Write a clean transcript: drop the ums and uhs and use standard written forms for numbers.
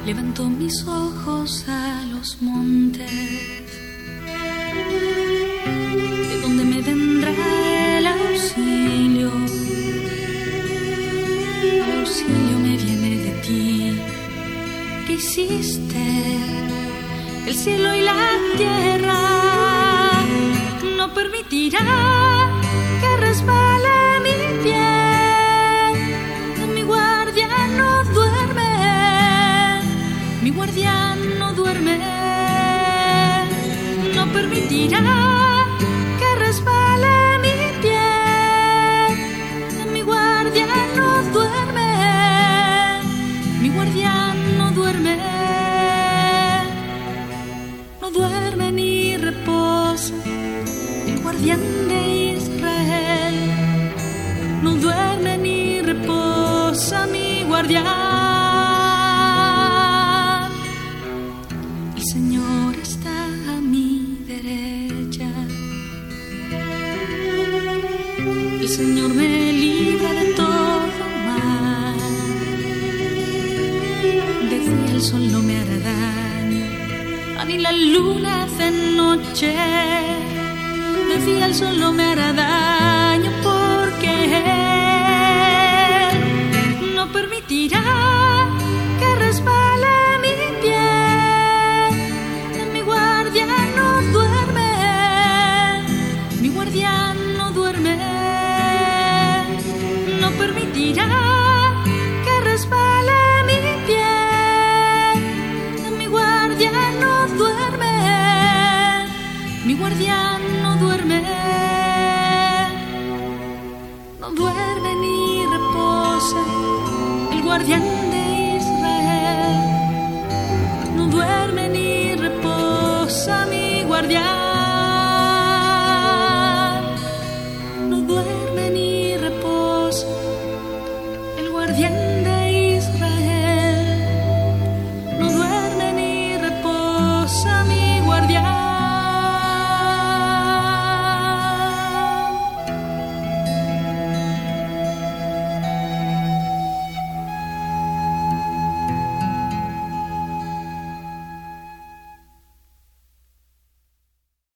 Levanto mis ojos a los montes, de donde me vendrá el auxilio. Auxilio me viene de ti, que hiciste el cielo y la tierra. No permitirá que resbale mi pie. Mi guardián no duerme, mi guardián no duerme. No permitirá que resbale mi pie. Mi guardián no duerme, mi guardián no duerme. No duerme ni reposa el guardián de Israel. No duerme ni reposa mi guardián. El Señor está a mi derecha. El Señor me libra de todo mal. De día el sol no me hará daño, ni la luna de noche. De día el sol no me hará daño, porque Él no permitirá que resbale mi pie. Mi guardián no duerme, mi guardián no duerme. No permitirá que resbale mi pie. Mi guardián no duerme, mi guardián no duerme. No duerme ni reposa el guardián